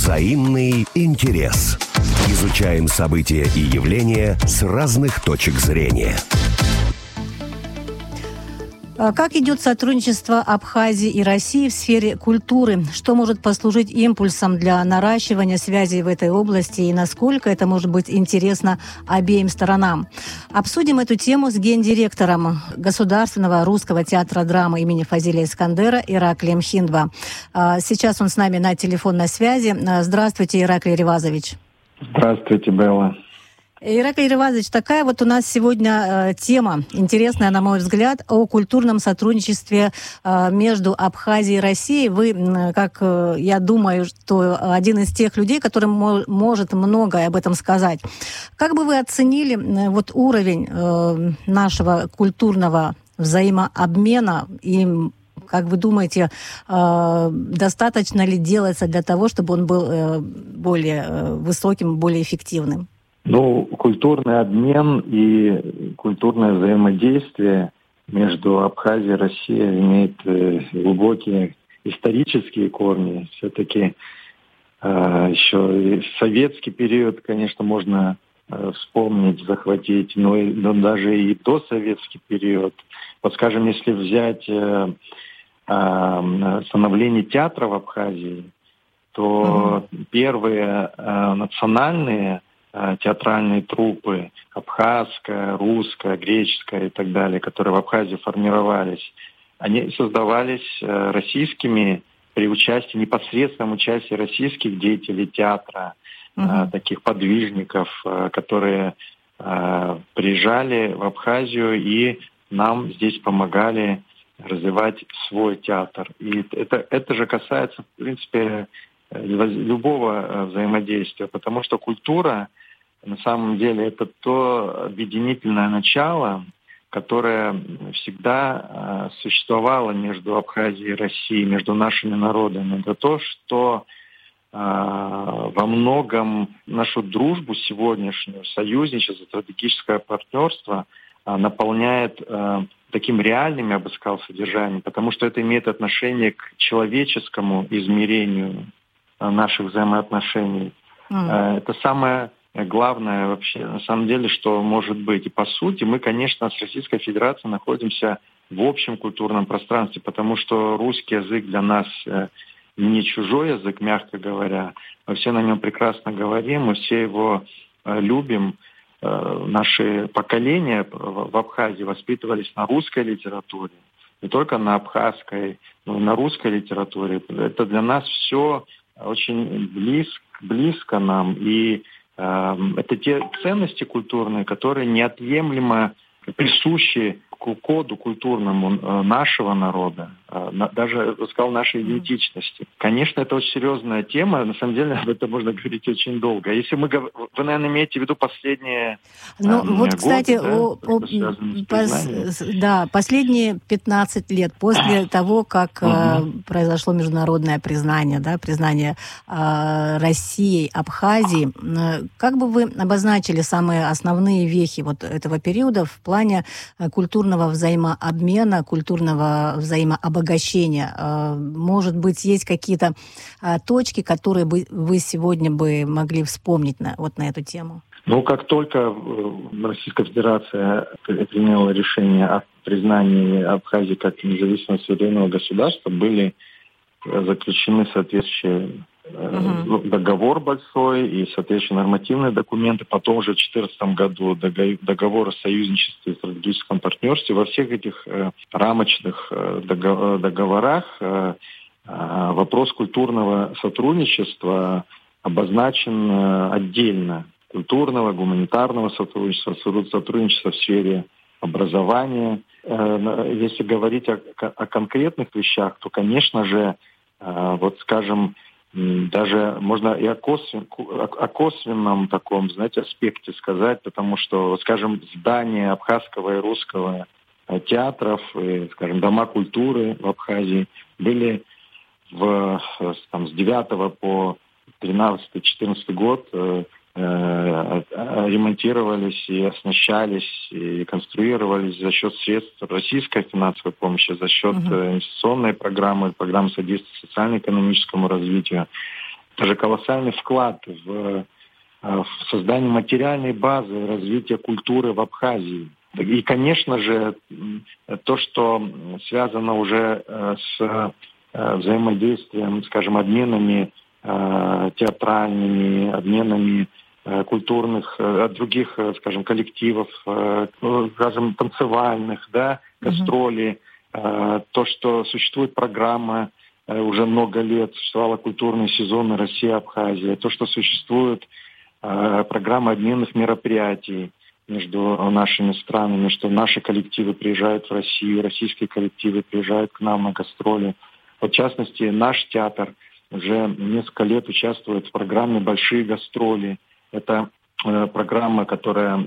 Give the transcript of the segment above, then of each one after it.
Взаимный интерес. Изучаем события и явления с разных точек зрения. Как идет сотрудничество Абхазии и России в сфере культуры? Что может послужить импульсом для наращивания связей в этой области и насколько это может быть интересно обеим сторонам? Обсудим эту тему с гендиректором Государственного русского театра драмы имени Фазилия Искандера Ираклием Хиндва. Сейчас он с нами на телефонной связи. Здравствуйте, Ираклий Ривазович. Здравствуйте, Белла. Ираклий Ривазович, такая вот у нас сегодня тема, интересная, на мой взгляд, о культурном сотрудничестве между Абхазией и Россией. Вы, как я думаю, что один из тех людей, который может многое об этом сказать. Как бы вы оценили вот уровень нашего культурного взаимообмена и как вы думаете, достаточно ли делается для того, чтобы он был более высоким, более эффективным? Культурный обмен и культурное взаимодействие между Абхазией и Россией имеет глубокие исторические корни. Все-таки еще советский период, конечно, можно вспомнить, захватить, но даже и досоветский период. Вот, скажем, если взять становление театра в Абхазии, то первые национальные театральные труппы, абхазская, русская, греческая и так далее, которые в Абхазии формировались, они создавались российскими при участии, непосредственном участии российских деятелей театра, таких подвижников, которые приезжали в Абхазию и нам здесь помогали развивать свой театр. И это же касается, в принципе, любого взаимодействия, потому что культура, на самом деле, это то объединительное начало, которое всегда существовало между Абхазией и Россией, между нашими народами. Это то, что во многом нашу дружбу сегодняшнюю, союзничество, стратегическое партнерство наполняет таким реальным, я бы сказал, содержанием, потому что это имеет отношение к человеческому измерению наших взаимоотношений. Это самое главное вообще, на самом деле, что может быть. И по сути мы, конечно, с Российской Федерацией находимся в общем культурном пространстве, потому что русский язык для нас не чужой язык, мягко говоря. Мы все на нем прекрасно говорим, мы все его любим. Наши поколения в Абхазии воспитывались на русской литературе, не только на абхазской, но и на русской литературе. Это для нас все очень близко нам. И это те ценности культурные, которые неотъемлемо присущи к коду культурному нашего народа, даже, я бы сказал, нашей идентичности. Конечно, это очень серьезная тема, на самом деле об этом можно говорить очень долго. Если вы, наверное, имеете в виду последние годы, кстати, последние 15 лет после того, как произошло международное признание, признание России, Абхазии, как бы вы обозначили самые основные вехи вот этого периода в плане культурного взаимообмена, культурного взаимообогащения? Может быть, есть какие-то точки, которые вы сегодня бы могли вспомнить на эту тему? Как только Российская Федерация приняла решение о признании Абхазии как независимого суверенного государства, были заключены соответствующие договор большой и соответствующие нормативные документы. Потом уже в 2014 году договор о союзничестве и стратегическом партнерстве. Во всех этих рамочных договорах вопрос культурного сотрудничества обозначен отдельно. Культурного, гуманитарного сотрудничества в сфере образования. Если говорить о конкретных вещах, то, конечно же, даже можно и о косвенном таком, аспекте сказать, потому что, здания абхазского и русского театров, и, дома культуры в Абхазии были с 9 по 13-14 год ремонтировались и оснащались, и реконструировались за счет средств российской финансовой помощи, за счет инвестиционной программы содействия социально-экономическому развитию. Это же колоссальный вклад в создание материальной базы развития культуры в Абхазии. И, конечно же, то, что связано уже с взаимодействием, скажем, обменами театральными, обменами культурных, других, скажем, коллективов, скажем, танцевальных, да, гастроли, то, что существует программа, уже много лет существовала культурные сезоны Россия-Абхазия, то, что существует программа обменных мероприятий между нашими странами, что наши коллективы приезжают в Россию, российские коллективы приезжают к нам на гастроли. В частности, наш театр уже несколько лет участвует в программе «Большие гастроли». Это программа, которая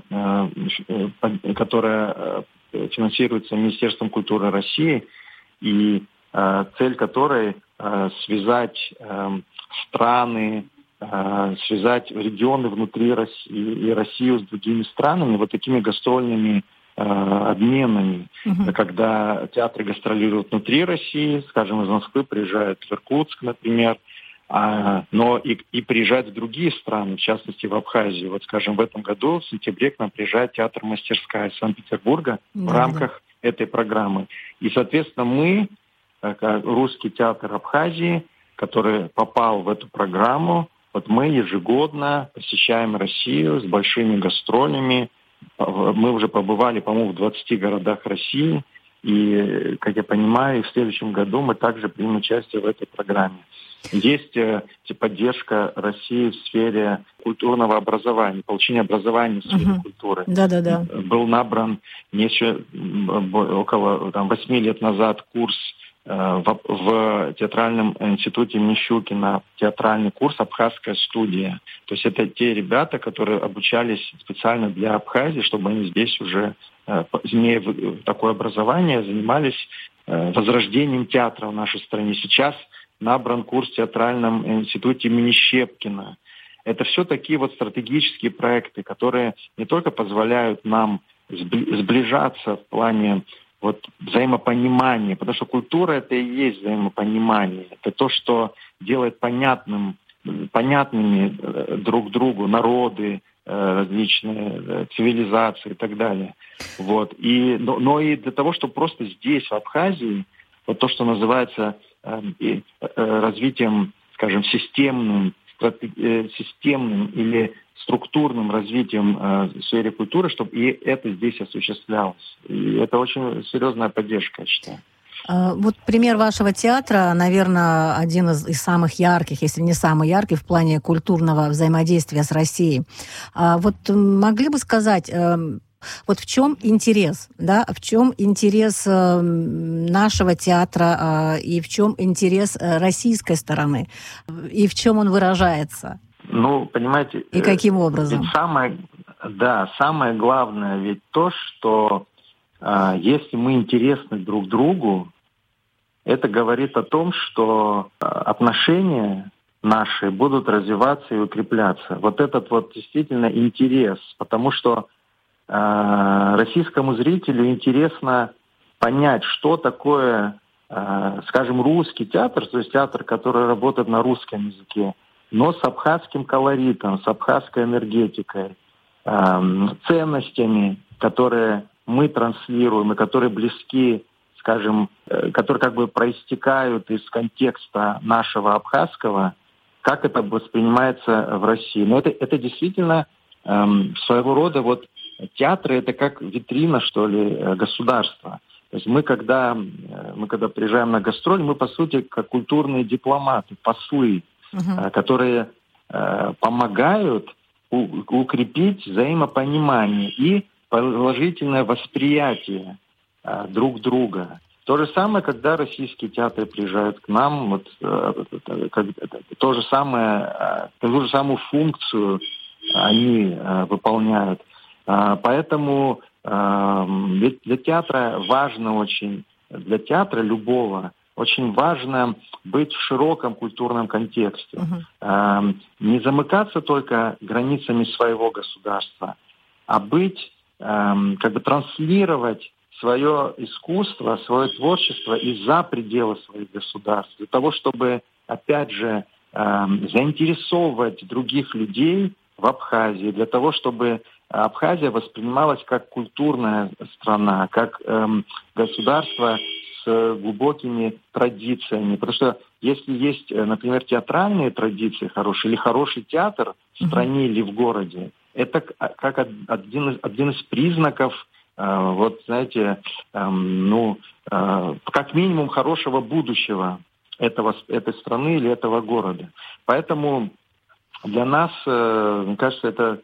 финансируется Министерством культуры России, и цель которой связать страны, связать регионы внутри России и Россию с другими странами вот такими гастрольными обменами. Когда театры гастролируют внутри России, скажем, из Москвы приезжают в Иркутск, например, но и приезжают в другие страны, в частности в Абхазию. Вот, скажем, в этом году, в сентябре, к нам приезжает театр-мастерская из Санкт-Петербурга в рамках этой программы. И, соответственно, мы, как русский театр Абхазии, который попал в эту программу, вот мы ежегодно посещаем Россию с большими гастролями. Мы уже побывали, по-моему, в 20 городах России. И, как я понимаю, в следующем году мы также примем участие в этой программе. Есть поддержка России в сфере культурного образования, получения образования в сфере культуры. Да. Был набран около 8 лет назад курс в театральном институте имени Щукина, театральный курс «Абхазская студия». То есть это те ребята, которые обучались специально для Абхазии, чтобы они здесь уже, имея такое образование, занимались возрождением театра в нашей стране. Сейчас набран курс в театральном институте имени Щепкина. Это все такие вот стратегические проекты, которые не только позволяют нам сближаться в плане взаимопонимания, потому что культура — это и есть взаимопонимание. Это то, что делает понятными друг другу народы, различные цивилизации и так далее. Но и для того, чтобы просто здесь, в Абхазии, вот то, что называется развитием, скажем, системным или структурным развитием в сфере культуры, чтобы и это здесь осуществлялось. И это очень серьезная поддержка, я считаю. Вот пример вашего театра, наверное, один из самых ярких, если не самый яркий в плане культурного взаимодействия с Россией. Вот могли бы сказать, вот в чем интерес, да, в чем интерес нашего театра и в чем интерес российской стороны, и в чем он выражается? Понимаете... И каким образом? Самое главное ведь то, что если мы интересны друг другу, это говорит о том, что отношения наши будут развиваться и укрепляться. Вот этот действительно интерес, потому что российскому зрителю интересно понять, что такое, скажем, русский театр, то есть театр, который работает на русском языке, но с абхазским колоритом, с абхазской энергетикой, ценностями, которые мы транслируем и которые близки, скажем, которые как бы проистекают из контекста нашего абхазского, как это воспринимается в России. Но это действительно своего рода театры — это как витрина, что ли, государства. То есть мы, когда приезжаем на гастроли, мы, по сути, как культурные дипломаты, послы, которые помогают укрепить взаимопонимание и положительное восприятие друг друга. То же самое, когда российские театры приезжают к нам, ту же самую функцию они выполняют. Поэтому ведь для театра важно очень, для театра любого, очень важно быть в широком культурном контексте. Не замыкаться только границами своего государства, а быть, транслировать свое искусство, свое творчество и за пределы своих государств. Для того, чтобы, опять же, заинтересовывать других людей в Абхазии, для того, чтобы Абхазия воспринималась как культурная страна, как государство с глубокими традициями. Потому что если есть, например, театральные традиции хорошие, или хороший театр в стране или в городе, это как один из признаков, вот знаете, как минимум хорошего будущего этой страны или этого города. Поэтому для нас, мне кажется, это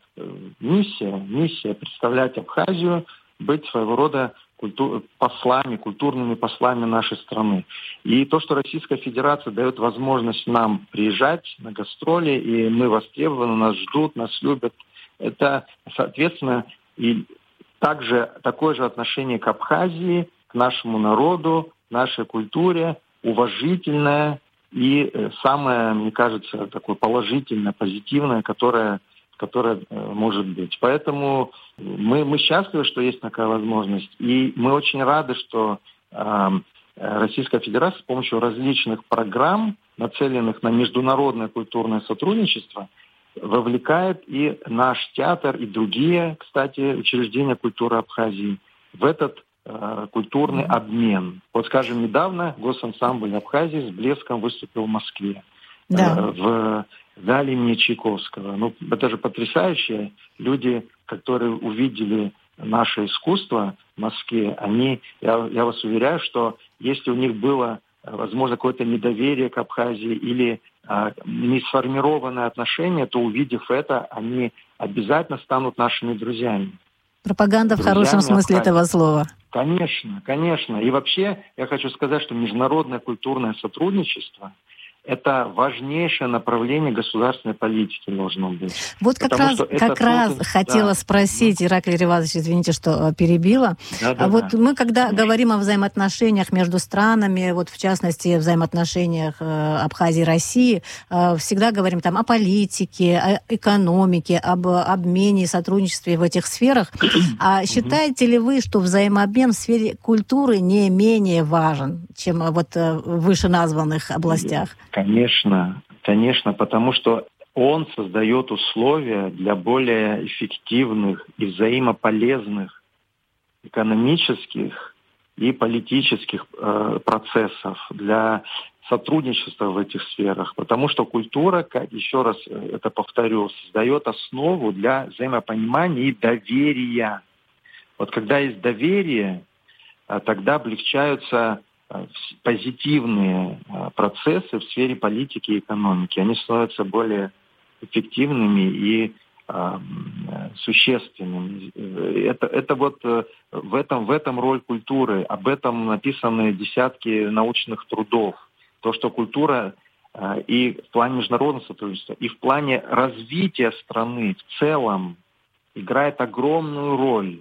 миссия представлять Абхазию, быть своего рода культурными послами нашей страны. И то, что Российская Федерация дает возможность нам приезжать на гастроли, и мы востребованы, нас ждут, нас любят, это, соответственно, и также такое же отношение к Абхазии, к нашему народу, нашей культуре, уважительное и самое, мне кажется, такое положительное, позитивное, которое может быть. Поэтому мы счастливы, что есть такая возможность. И мы очень рады, что Российская Федерация с помощью различных программ, нацеленных на международное культурное сотрудничество, вовлекает и наш театр, и другие, кстати, учреждения культуры Абхазии в этот культурный обмен. Вот, скажем, недавно госансамбль Абхазии с блеском выступил в Москве. В зале имени Чайковского. Это же потрясающе. Люди, которые увидели наше искусство в Москве, я вас уверяю, что если у них было, возможно, какое-то недоверие к Абхазии или не сформированное отношение, то, увидев это, они обязательно станут нашими друзьями. Пропаганда в хорошем смысле этого слова. Конечно. И вообще, я хочу сказать, что международное культурное сотрудничество — это важнейшее направление государственной политики должно быть. Вот как раз хотела спросить, Ираклий Ривазович, извините, что перебила. Мы, когда говорим о взаимоотношениях между странами, вот в частности, взаимоотношениях Абхазии и России, всегда говорим там о политике, о экономике, об обмене и сотрудничестве в этих сферах. А считаете ли вы, что взаимообмен в сфере культуры не менее важен, чем вот в вышеназванных областях? Конечно, потому что он создает условия для более эффективных и взаимополезных экономических и политических процессов, для сотрудничества в этих сферах. Потому что культура, еще раз это повторю, создает основу для взаимопонимания и доверия. Вот когда есть доверие, тогда облегчаются позитивные процессы в сфере политики и экономики. Они становятся более эффективными и существенными. Это вот в этом роль культуры. Об этом написаны десятки научных трудов. То, что культура и в плане международного сотрудничества, и в плане развития страны в целом играет огромную роль.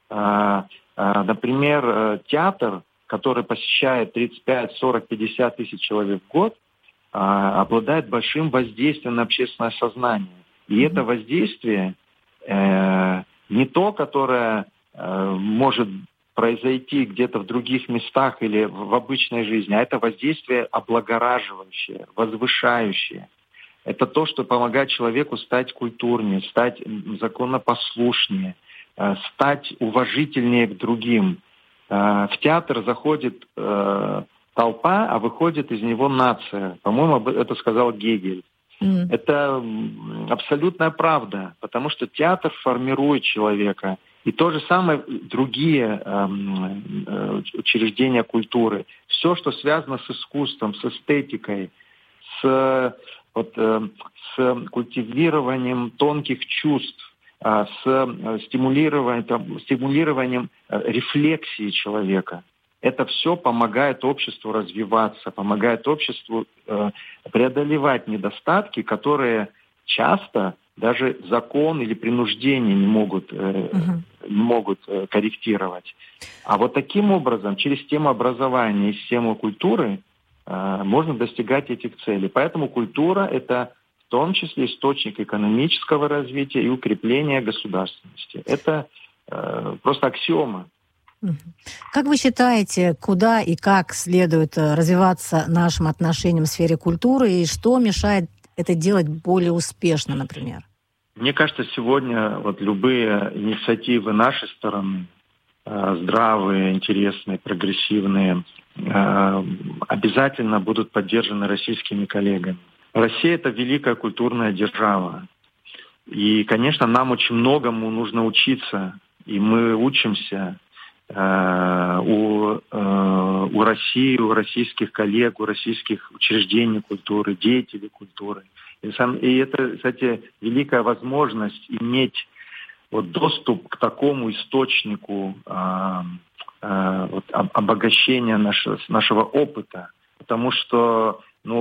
Например, театр, который посещает 35, 40, 50 тысяч человек в год, обладает большим воздействием на общественное сознание. И это воздействие не то, которое может произойти где-то в других местах или в обычной жизни, а это воздействие облагораживающее, возвышающее. Это то, что помогает человеку стать культурнее, стать законопослушнее, стать уважительнее к другим. В театр заходит толпа, а выходит из него нация. По-моему, это сказал Гегель. Это абсолютная правда, потому что театр формирует человека. И то же самое другие учреждения культуры. Все, что связано с искусством, с эстетикой, с культивированием тонких чувств, с стимулированием рефлексии человека. Это все помогает обществу развиваться, помогает обществу преодолевать недостатки, которые часто даже закон или принуждение не могут корректировать. А вот таким образом, через систему образования и систему культуры можно достигать этих целей. Поэтому культура — это в том числе источник экономического развития и укрепления государственности. Это просто аксиома. Как вы считаете, куда и как следует развиваться нашим отношениям в сфере культуры, и что мешает это делать более успешно, например? Мне кажется, сегодня вот любые инициативы нашей стороны, здравые, интересные, прогрессивные, обязательно будут поддержаны российскими коллегами. Россия — это великая культурная держава. И, конечно, нам очень многому нужно учиться. И мы учимся у России, у российских коллег, у российских учреждений культуры, деятелей культуры. И это, кстати, великая возможность иметь вот доступ к такому источнику обогащения нашего опыта. Потому что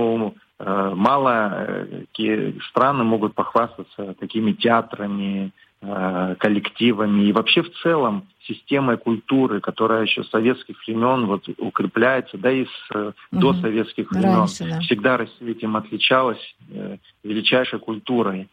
мало какие страны могут похвастаться такими театрами, коллективами и вообще в целом системой культуры, которая еще с советских времен вот укрепляется, да и с досоветских времен. Раньше, да. Всегда Россия этим отличалась величайшей культурой.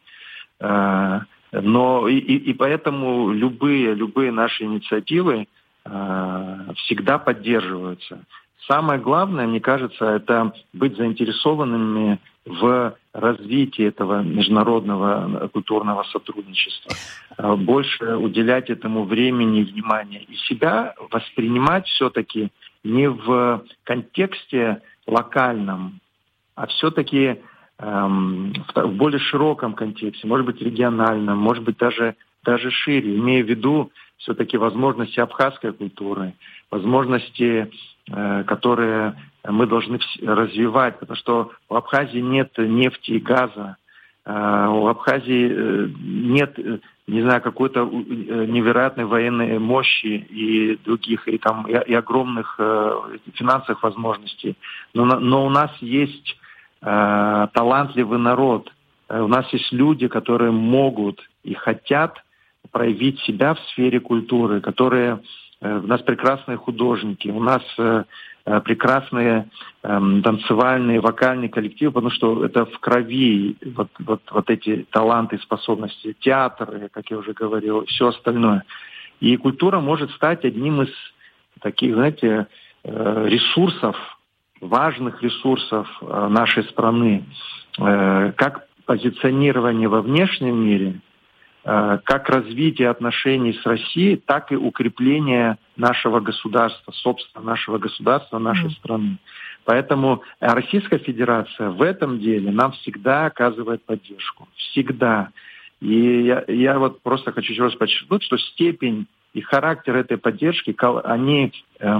Но и поэтому любые наши инициативы всегда поддерживаются. Самое главное, мне кажется, это быть заинтересованными в развитии этого международного культурного сотрудничества. Больше уделять этому времени и внимания. И себя воспринимать все-таки не в контексте локальном, а все-таки в более широком контексте, может быть, региональном, может быть, даже шире, имея в виду все-таки возможности абхазской культуры, возможности, которые мы должны развивать, потому что у Абхазии нет нефти и газа, у Абхазии нет, не знаю, какой-то невероятной военной мощи и других, и огромных финансовых возможностей. Но у нас есть талантливый народ, у нас есть люди, которые могут и хотят проявить себя в сфере культуры, у нас прекрасные художники, у нас прекрасные танцевальные, вокальные коллективы, потому что это в крови, вот эти таланты и способности, театры, как я уже говорил, все остальное. И культура может стать одним из таких, знаете, ресурсов, важных ресурсов нашей страны, как позиционирование во внешнем мире, как развитие отношений с Россией, так и укрепление нашего государства, собственно, нашего государства, нашей страны. Поэтому Российская Федерация в этом деле нам всегда оказывает поддержку. Всегда. И я вот просто хочу еще раз подчеркнуть, что степень и характер этой поддержки, они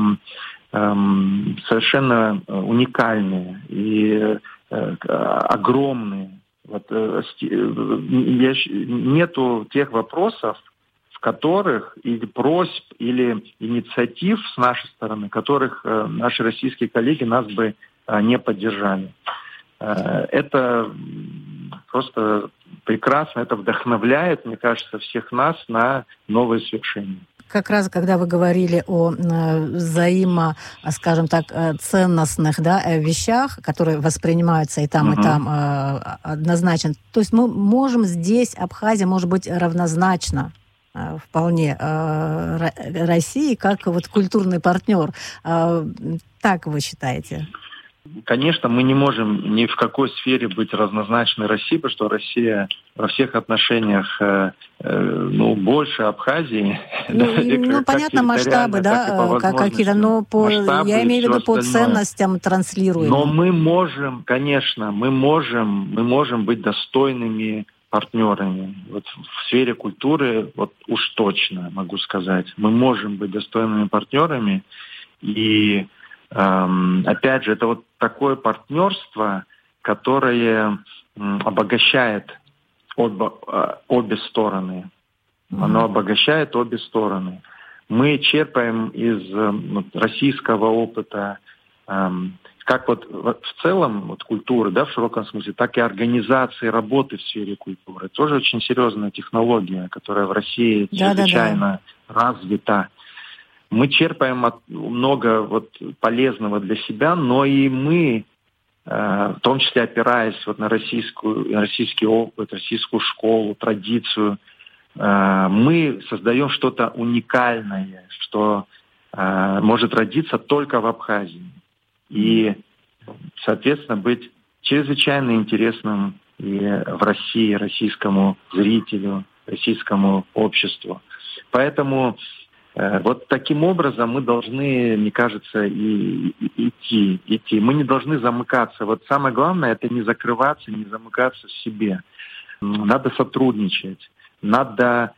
совершенно уникальные и огромные. Нету тех вопросов, в которых или просьб, или инициатив с нашей стороны, которых наши российские коллеги нас бы не поддержали. Это просто прекрасно, это вдохновляет, мне кажется, всех нас на новые свершения. Как раз, когда вы говорили о скажем так, ценностных вещах, которые воспринимаются и там однозначно, то есть мы можем здесь, Абхазия может быть равнозначна вполне России как вот культурный партнер. Так вы считаете? Конечно, мы не можем ни в какой сфере быть равнозначной России, потому что Россия во всех отношениях больше Абхазии. Понятно, масштабы, какие-то, но я имею в виду по ценностям транслируемым. Но мы можем быть достойными партнерами. Вот в сфере культуры, вот уж точно могу сказать, мы можем быть достойными партнерами. И опять же, это вот такое партнерство, которое обогащает обе стороны. Оно обогащает обе стороны. Мы черпаем из российского опыта, как вот в целом культуры, в широком смысле, так и организации работы в сфере культуры. Тоже очень серьезная технология, которая в России чрезвычайно развита. Мы черпаем много полезного для себя, но и мы, в том числе опираясь на российский опыт, российскую школу, традицию, мы создаем что-то уникальное, что может родиться только в Абхазии. И, соответственно, быть чрезвычайно интересным и в России, российскому зрителю, российскому обществу. Поэтому вот таким образом мы должны, мне кажется, и идти. Мы не должны замыкаться. Вот самое главное — это не закрываться, не замыкаться в себе. Надо сотрудничать, надо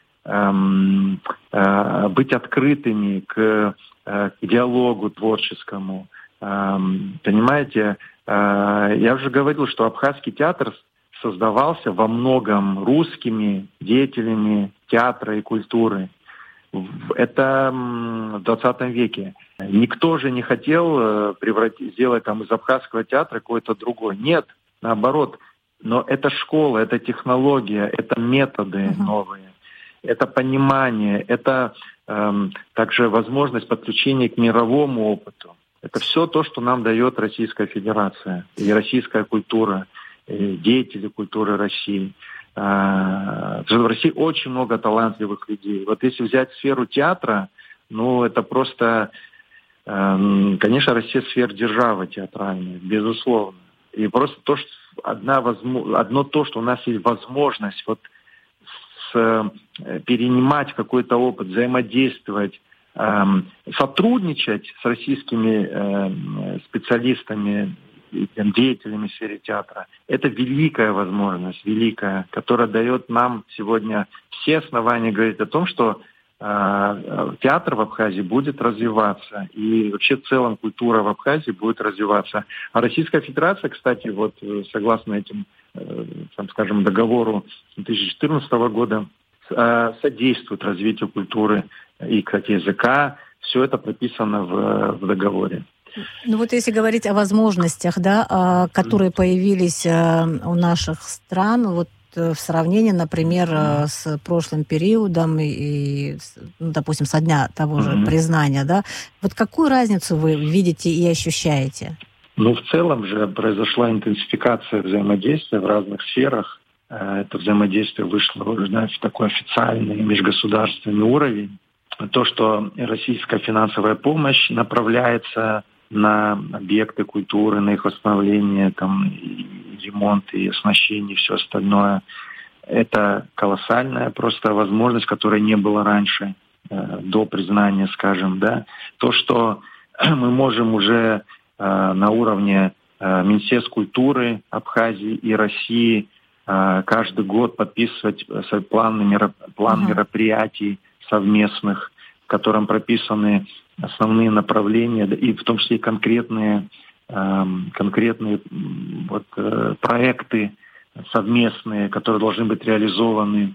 быть открытыми к диалогу творческому. Понимаете, я уже говорил, что Абхазский театр создавался во многом русскими деятелями театра и культуры. Это в 20 веке. Никто же не хотел сделать из Абхазского театра какой-то другой. Нет, наоборот. Но это школа, это технология, это методы новые, это понимание, это также возможность подключения к мировому опыту. Это все то, что нам дает Российская Федерация и российская культура, и деятели культуры России. В России очень много талантливых людей. Вот если взять сферу театра, это просто, конечно, Россия сверхдержава театральная, безусловно. И просто то, что одно то, что у нас есть возможность перенимать какой-то опыт, взаимодействовать, сотрудничать с российскими специалистами, деятелями в сфере театра. Это великая возможность, которая дает нам сегодня все основания говорить о том, что театр в Абхазии будет развиваться, и вообще в целом культура в Абхазии будет развиваться. А Российская Федерация, кстати, согласно этим, договору 2014 года, содействует развитию культуры и, кстати, языка. Все это прописано в договоре. Если говорить о возможностях, которые появились у наших стран, в сравнении, например, с прошлым периодом и, допустим, со дня того же признания, какую разницу вы видите и ощущаете? В целом же произошла интенсификация взаимодействия в разных сферах. Это взаимодействие вышло уже в такой официальный межгосударственный уровень. То, что российская финансовая помощь направляется на объекты культуры, на их восстановление, и ремонт, и оснащение, и все остальное. Это колоссальная просто возможность, которой не было раньше, до признания, То, что мы можем уже на уровне Министерства культуры Абхазии и России каждый год подписывать свой план мероприятий совместных, в котором прописаны основные направления, и в том числе и конкретные проекты совместные, которые должны быть реализованы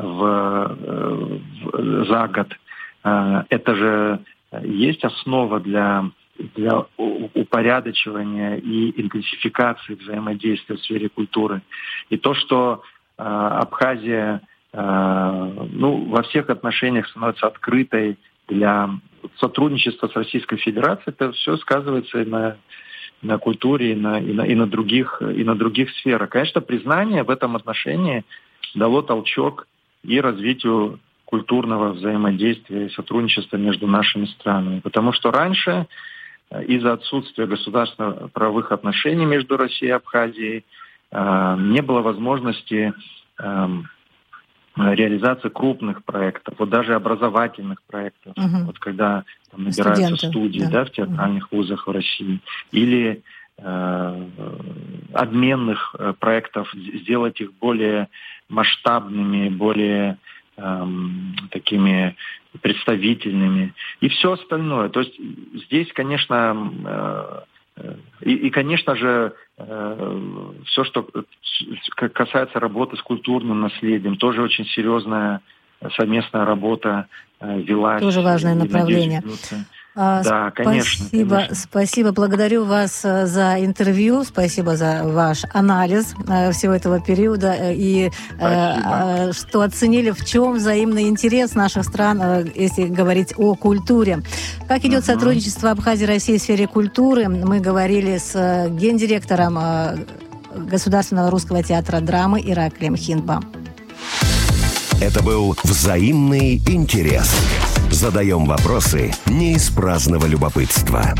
за год. Это же есть основа для упорядочивания и интенсификации взаимодействия в сфере культуры. И то, что Абхазия во всех отношениях становится открытой для сотрудничества с Российской Федерацией, это все сказывается и на культуре, и на других сферах. Конечно, признание в этом отношении дало толчок и развитию культурного взаимодействия и сотрудничества между нашими странами. Потому что раньше из-за отсутствия государственно-правовых отношений между Россией и Абхазией не было возможности реализации крупных проектов, даже образовательных проектов, когда набираются студии в театральных вузах в России, или обменных проектов, сделать их более масштабными, более такими представительными и все остальное. То есть здесь, конечно, конечно же, все, что касается работы с культурным наследием, тоже очень серьезная совместная работа велась. Тоже важное направление. Да, конечно. Спасибо. Благодарю вас за интервью. Спасибо за ваш анализ всего этого периода. И что оценили, в чем взаимный интерес наших стран, если говорить о культуре. Как идет сотрудничество Абхазии и России в сфере культуры? Мы говорили с гендиректором Государственного русского театра драмы Ираклием Хиндбом. Это был «Взаимный интерес». Задаем вопросы не из праздного любопытства.